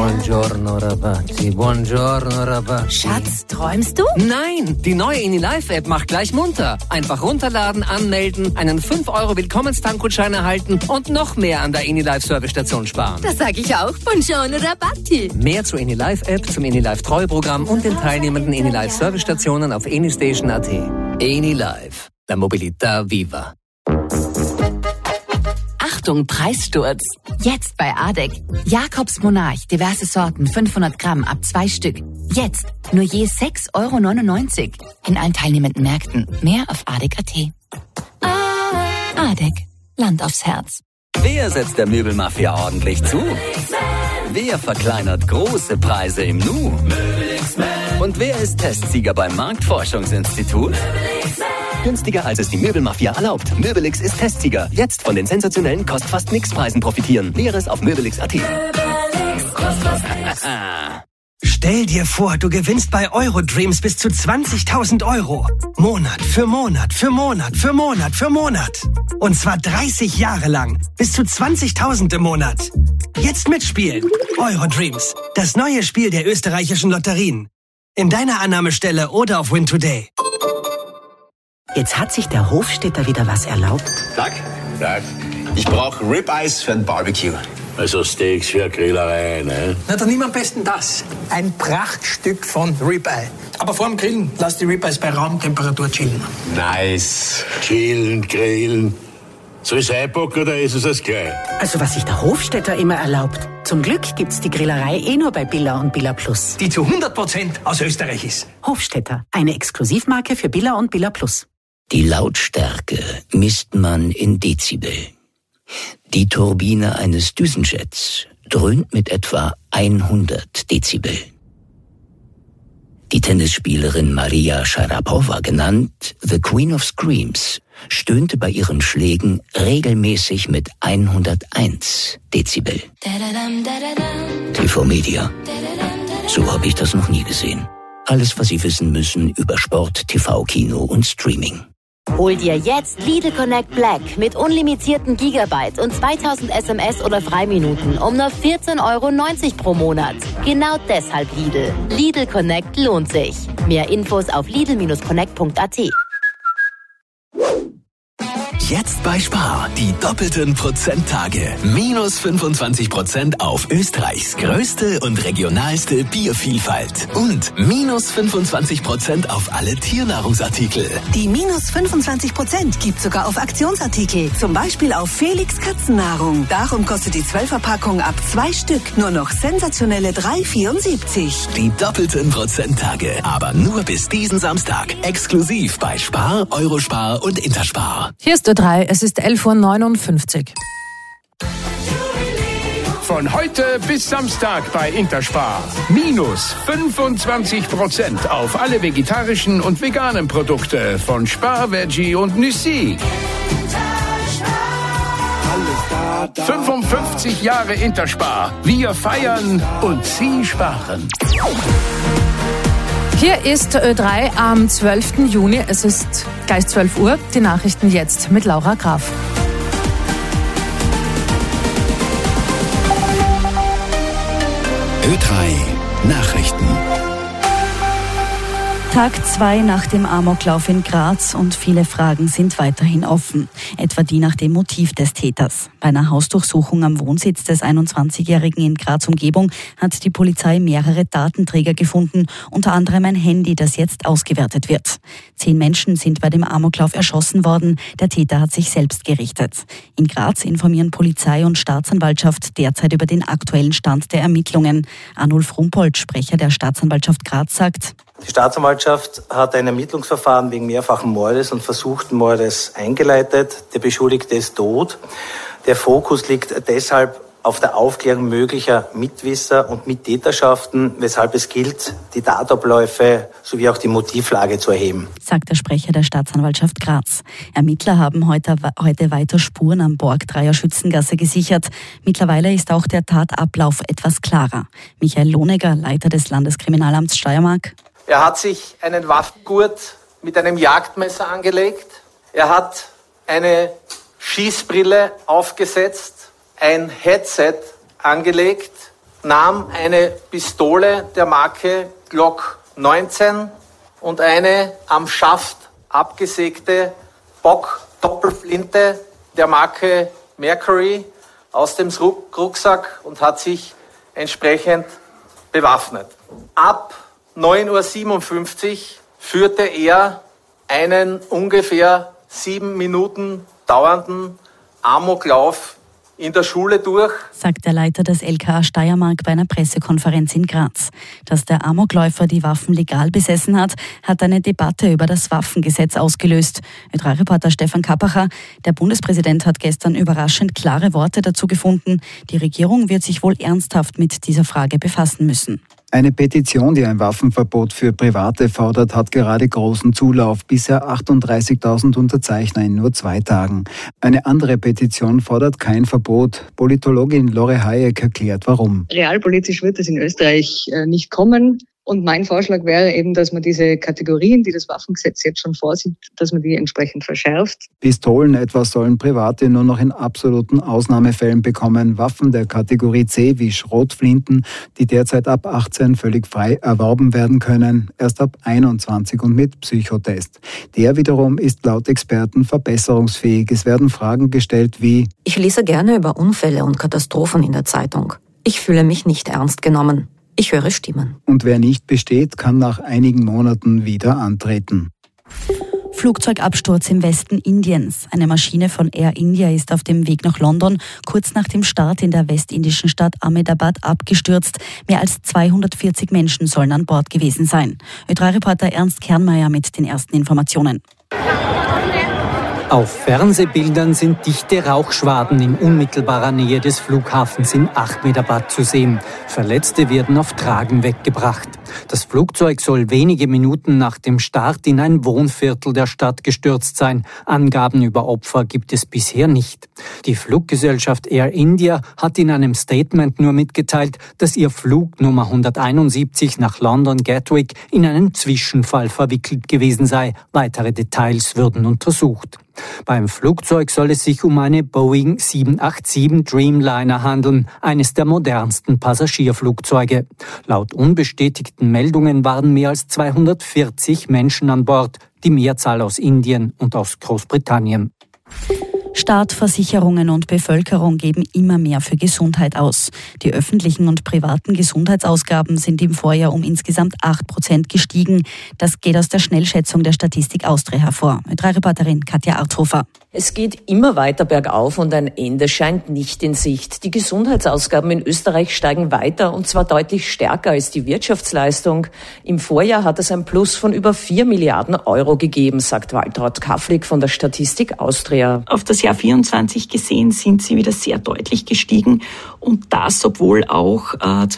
Buongiorno Rabatti, buongiorno Rabatti. Schatz, träumst du? Nein, die neue InnyLife-App macht gleich munter. Einfach runterladen, anmelden, einen 5€ Willkommenstankgutschein erhalten und noch mehr an der InnyLife-Servicestation sparen. Das sag ich auch. Buongiorno Rabatti. Mehr zur InnyLife-App, zum InnyLife-Treueprogramm und den teilnehmenden InnyLife-Servicestationen auf innystation.at. InnyLife, la mobilità viva. Achtung, Preissturz. Jetzt bei ADEC. Jakobs Monarch, diverse Sorten, 500 Gramm ab 2 Stück. Jetzt nur je 6,99 € in allen teilnehmenden Märkten. Mehr auf ADEC.at. ADEC. Land aufs Herz. Wer setzt der Möbelmafia ordentlich zu? Wer verkleinert große Preise im Nu? Und wer ist Testsieger beim Marktforschungsinstitut? Günstiger als es die Möbelmafia erlaubt. Möbelix ist Testsieger. Jetzt von den sensationellen Kost-fast-nix-Preisen profitieren. Näheres auf möbelix.at. Stell dir vor, du gewinnst bei Eurodreams bis zu 20.000 €. Monat für Monat für Monat für Monat für Monat. Und zwar 30 Jahre lang. Bis zu 20.000 im Monat. Jetzt mitspielen. Eurodreams. Das neue Spiel der österreichischen Lotterien. In deiner Annahmestelle oder auf Win Today. Jetzt hat sich der Hofstädter wieder was erlaubt. Tag. Ich brauche Ribeyes für ein Barbecue. Also Steaks für eine Grillerei, ne? Na, dann nimm am besten das. Ein Prachtstück von Ribeye. Aber vor dem Grillen lass die Ribeyes bei Raumtemperatur chillen. Nice. Chillen, grillen. Soll es einpacken oder ist es das gleich? Also was sich der Hofstädter immer erlaubt. Zum Glück gibt's die Grillerei nur bei Billa und Billa Plus. Die zu 100% aus Österreich ist. Hofstädter, eine Exklusivmarke für Billa und Billa Plus. Die Lautstärke misst man in Dezibel. Die Turbine eines Düsenjets dröhnt mit etwa 100 Dezibel. Die Tennisspielerin Maria Sharapova, genannt The Queen of Screams, stöhnte bei ihren Schlägen regelmäßig mit 101 Dezibel. TV Media. So habe ich das noch nie gesehen. Alles, was Sie wissen müssen über Sport, TV, Kino und Streaming. Hol dir jetzt Lidl Connect Black mit unlimitierten Gigabyte und 2000 SMS oder Freiminuten um nur 14,90 € pro Monat. Genau deshalb Lidl. Lidl Connect lohnt sich. Mehr Infos auf lidl-connect.at. Jetzt bei Spar die doppelten Prozenttage. Minus 25% auf Österreichs größte und regionalste Biervielfalt. Und minus 25% auf alle Tiernahrungsartikel. Die minus 25% gibt sogar auf Aktionsartikel. Zum Beispiel auf Felix Katzennahrung. Darum kostet die 12er-Packung ab 2 Stück nur noch sensationelle 3,74. Die doppelten Prozenttage. Aber nur bis diesen Samstag. Exklusiv bei Spar, Eurospar und Interspar. Hier ist Ö3, es ist 11:59 Uhr. Von heute bis Samstag bei Interspar. Minus 25% auf alle vegetarischen und veganen Produkte von Spar, Veggie und Nüssi. 55 Jahre Interspar. Wir feiern und Sie sparen. Hier ist Ö3 am 12. Juni. Es ist gleich 12 Uhr. Die Nachrichten jetzt mit Laura Graf. Ö3 Nachrichten. Tag 2 nach dem Amoklauf in Graz und viele Fragen sind weiterhin offen. Etwa die nach dem Motiv des Täters. Bei einer Hausdurchsuchung am Wohnsitz des 21-Jährigen in Graz-Umgebung hat die Polizei mehrere Datenträger gefunden, unter anderem ein Handy, das jetzt ausgewertet wird. 10 Menschen sind bei dem Amoklauf erschossen worden. Der Täter hat sich selbst gerichtet. In Graz informieren Polizei und Staatsanwaltschaft derzeit über den aktuellen Stand der Ermittlungen. Arnulf Rumpold, Sprecher der Staatsanwaltschaft Graz, sagt: Die Staatsanwaltschaft hat ein Ermittlungsverfahren wegen mehrfachen Mordes und versuchten Mordes eingeleitet. Der Beschuldigte ist tot. Der Fokus liegt deshalb auf der Aufklärung möglicher Mitwisser und Mittäterschaften, weshalb es gilt, die Tatabläufe sowie auch die Motivlage zu erheben, sagt der Sprecher der Staatsanwaltschaft Graz. Ermittler haben heute weiter Spuren am Borgdreier Schützengasse gesichert. Mittlerweile ist auch der Tatablauf etwas klarer. Michael Lohneger, Leiter des Landeskriminalamts Steiermark. Er hat sich einen Waffengurt mit einem Jagdmesser angelegt. Er hat eine Schießbrille aufgesetzt, ein Headset angelegt nahm eine Pistole der Marke Glock 19 und eine am Schaft abgesägte Bock-Doppelflinte der Marke Mercury aus dem Rucksack und hat sich entsprechend bewaffnet. Ab 9:57 Uhr führte er einen ungefähr 7 Minuten dauernden Amoklauf in der Schule durch, sagt der Leiter des LKA Steiermark bei einer Pressekonferenz in Graz. Dass der Amokläufer die Waffen legal besessen hat, hat eine Debatte über das Waffengesetz ausgelöst. Ö3-Reporter Stefan Kappacher, der Bundespräsident hat gestern überraschend klare Worte dazu gefunden. Die Regierung wird sich wohl ernsthaft mit dieser Frage befassen müssen. Eine Petition, die ein Waffenverbot für Private fordert, hat gerade großen Zulauf. Bisher 38.000 Unterzeichner in nur 2 Tagen. Eine andere Petition fordert kein Verbot. Politologin Lore Hayek erklärt, warum. Realpolitisch wird es in Österreich nicht kommen. Und mein Vorschlag wäre eben, dass man diese Kategorien, die das Waffengesetz jetzt schon vorsieht, dass man die entsprechend verschärft. Pistolen etwa sollen Private nur noch in absoluten Ausnahmefällen bekommen. Waffen der Kategorie C wie Schrotflinten, die derzeit ab 18 völlig frei erworben werden können, erst ab 21 und mit Psychotest. Der wiederum ist laut Experten verbesserungsfähig. Es werden Fragen gestellt wie: Ich lese gerne über Unfälle und Katastrophen in der Zeitung. Ich fühle mich nicht ernst genommen. Ich höre Stimmen. Und wer nicht besteht, kann nach einigen Monaten wieder antreten. Flugzeugabsturz im Westen Indiens. Eine Maschine von Air India ist auf dem Weg nach London kurz nach dem Start in der westindischen Stadt Ahmedabad abgestürzt. Mehr als 240 Menschen sollen an Bord gewesen sein. Ö3-Reporter Ernst Kernmeier mit den ersten Informationen. Auf Fernsehbildern sind dichte Rauchschwaden in unmittelbarer Nähe des Flughafens in Ahmedabad zu sehen. Verletzte werden auf Tragen weggebracht. Das Flugzeug soll wenige Minuten nach dem Start in ein Wohnviertel der Stadt gestürzt sein. Angaben über Opfer gibt es bisher nicht. Die Fluggesellschaft Air India hat in einem Statement nur mitgeteilt, dass ihr Flug Nummer 171 nach London Gatwick in einen Zwischenfall verwickelt gewesen sei. Weitere Details würden untersucht. Beim Flugzeug soll es sich um eine Boeing 787 Dreamliner handeln, eines der modernsten Passagierflugzeuge. Laut unbestätigten Meldungen waren mehr als 240 Menschen an Bord, die Mehrzahl aus Indien und aus Großbritannien. Staat, Versicherungen und Bevölkerung geben immer mehr für Gesundheit aus. Die öffentlichen und privaten Gesundheitsausgaben sind im Vorjahr um insgesamt 8% gestiegen. Das geht aus der Schnellschätzung der Statistik Austria hervor. Ö3-Reporterin Katja Arthofer. Es geht immer weiter bergauf und ein Ende scheint nicht in Sicht. Die Gesundheitsausgaben in Österreich steigen weiter und zwar deutlich stärker als die Wirtschaftsleistung. Im Vorjahr hat es ein Plus von über 4 Milliarden Euro gegeben, sagt Waltraud Kafflik von der Statistik Austria. Auf das Jahr 24 gesehen sind sie wieder sehr deutlich gestiegen und das, obwohl auch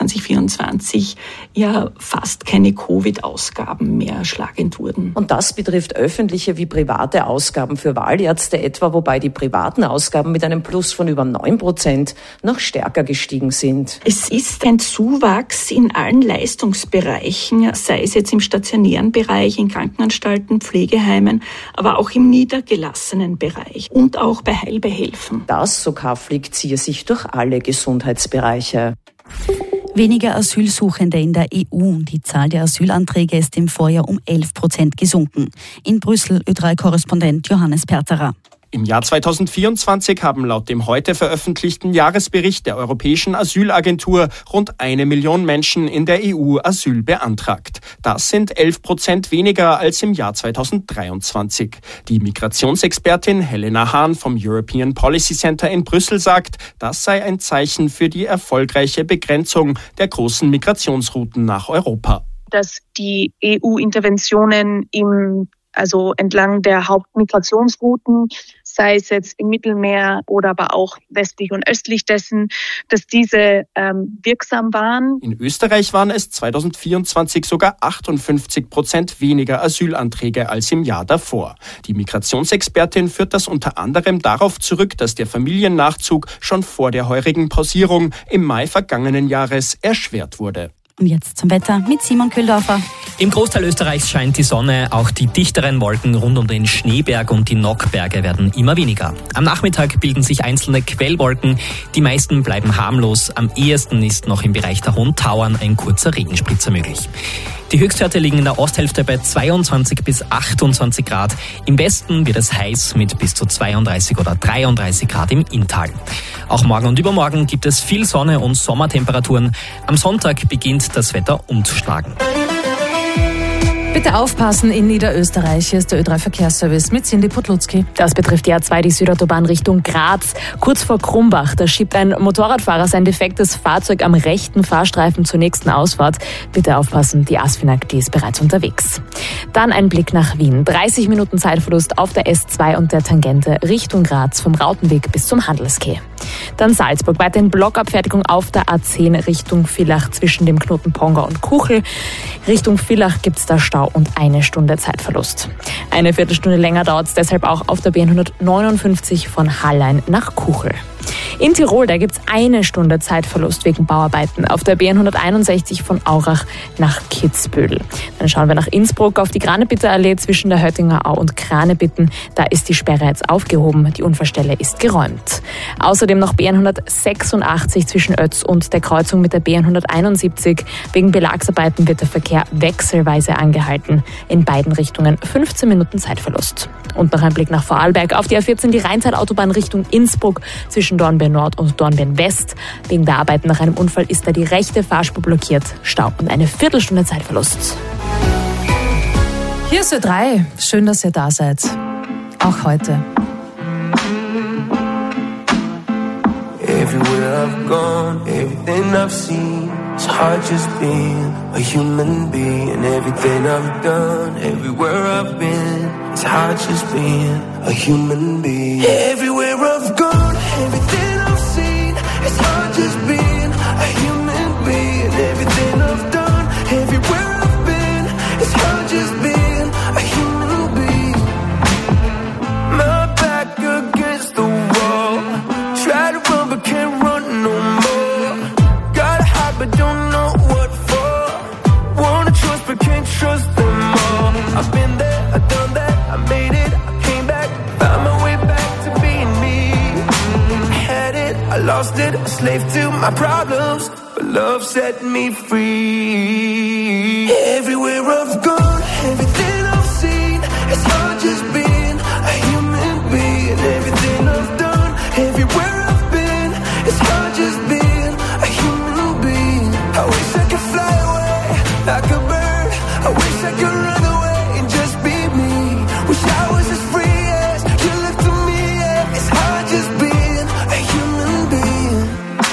2024 ja fast keine Covid-Ausgaben mehr schlagend wurden. Und das betrifft öffentliche wie private Ausgaben für Wahlärzte etwa, wobei die privaten Ausgaben mit einem Plus von über 9% noch stärker gestiegen sind. Es ist ein Zuwachs in allen Leistungsbereichen, sei es jetzt im stationären Bereich, in Krankenanstalten, Pflegeheimen, aber auch im niedergelassenen Bereich und auch bei Heilbehelfen. Das, so Kafflik, ziehe sich durch alle Gesundheitsbereiche. Weniger Asylsuchende in der EU. Die Zahl der Asylanträge ist im Vorjahr um 11% gesunken. In Brüssel Ö3-Korrespondent Johannes Perterer. Im Jahr 2024 haben laut dem heute veröffentlichten Jahresbericht der Europäischen Asylagentur rund 1 Million Menschen in der EU Asyl beantragt. Das sind 11% weniger als im Jahr 2023. Die Migrationsexpertin Helena Hahn vom European Policy Center in Brüssel sagt, das sei ein Zeichen für die erfolgreiche Begrenzung der großen Migrationsrouten nach Europa. Dass die EU-Interventionen entlang der Hauptmigrationsrouten, sei es jetzt im Mittelmeer oder aber auch westlich und östlich dessen, dass diese wirksam waren. In Österreich waren es 2024 sogar 58% weniger Asylanträge als im Jahr davor. Die Migrationsexpertin führt das unter anderem darauf zurück, dass der Familiennachzug schon vor der heurigen Pausierung im Mai vergangenen Jahres erschwert wurde. Und jetzt zum Wetter mit Simon Kühldorfer. Im Großteil Österreichs scheint die Sonne, auch die dichteren Wolken rund um den Schneeberg und die Nockberge werden immer weniger. Am Nachmittag bilden sich einzelne Quellwolken, die meisten bleiben harmlos, am ehesten ist noch im Bereich der Hohen Tauern ein kurzer Regenspritzer möglich. Die Höchstwerte liegen in der Osthälfte bei 22 bis 28 Grad. Im Westen wird es heiß mit bis zu 32 oder 33 Grad im Inntal. Auch morgen und übermorgen gibt es viel Sonne und Sommertemperaturen. Am Sonntag beginnt das Wetter umzuschlagen. Bitte aufpassen in Niederösterreich. Hier ist der Ö3-Verkehrsservice mit Cindy Potlutzki. Das betrifft die A2, die Südautobahn Richtung Graz. Kurz vor Krumbach, da schiebt ein Motorradfahrer sein defektes Fahrzeug am rechten Fahrstreifen zur nächsten Ausfahrt. Bitte aufpassen, die Asfinag, die ist bereits unterwegs. Dann ein Blick nach Wien. 30 Minuten Zeitverlust auf der S2 und der Tangente Richtung Graz vom Rautenweg bis zum Handelskeh. Dann Salzburg, weiterhin Blockabfertigung auf der A10 Richtung Villach zwischen dem Knoten Ponga und Kuchel. Richtung Villach gibt's da Stau und 1 Stunde Zeitverlust. Eine Viertelstunde länger dauert es deshalb auch auf der B159 von Hallein nach Kuchel. In Tirol, da gibt's 1 Stunde Zeitverlust wegen Bauarbeiten auf der B161 von Aurach nach Kitzbühel. Dann schauen wir nach Innsbruck auf die Granebiter Allee zwischen der Höttinger Au und Kranebitten. Da ist die Sperre jetzt aufgehoben, die Unfallstelle ist geräumt. Außerdem noch B186 zwischen Ötz und der Kreuzung mit der B171. Wegen Belagsarbeiten wird der Verkehr wechselweise angehalten. In beiden Richtungen 15 Minuten Zeitverlust. Und noch ein Blick nach Vorarlberg auf die A14, die Rheintal-Autobahn Richtung Innsbruck zwischen Dornbirn Nord und Dornbirn West. Wegen der Arbeiten nach einem Unfall ist da die rechte Fahrspur blockiert. Stau und eine Viertelstunde Zeitverlust. Hier ist Ö3. Schön, dass ihr da seid. Auch heute. Everywhere I've gone, everything I've seen, it's hard just being a human being. Everything I've done, everywhere I've been, it's hard just being a human being. Everywhere I've gone, everything I've seen, it's hard just being a human being. Everything I've done, everywhere I've been, it's hard just being a human being. My back against the wall, try to run but can't run no more. Gotta hide but don't know what for. Wanna trust but can't trust them all. I've been there, I've done that, I made it, I came back, found my way back to being me. I had it, I lost it, a slave to my problems, but love set me free. Everywhere I've gone, everything I've seen, it's hard just being a human being. Everything I've done, everywhere I've been, it's hard just being a human being. I wish I could fly away like a bird. I wish I could run away and just be me. Wish I was as free as you look to me. Yeah. It's hard just being a human being.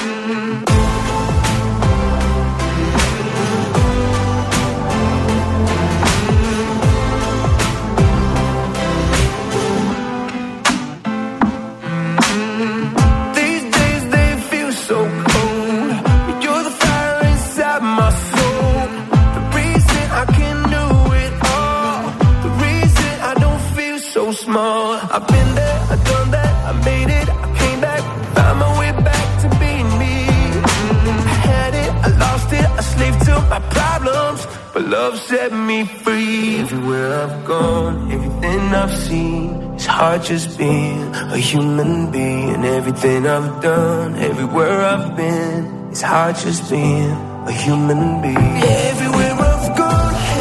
These days they feel so cold. You're the fire inside my soul. The reason I can do it all. The reason I don't feel so small. I've been there, I've done that, I made it, I came back, found my way back to being me. I had it, I lost it, a slave to my problems, but love set me free. Everywhere I've gone, everything I've seen, it's hard just being a human being. Everything I've done, everywhere I've been, it's hard just being a human being. Everywhere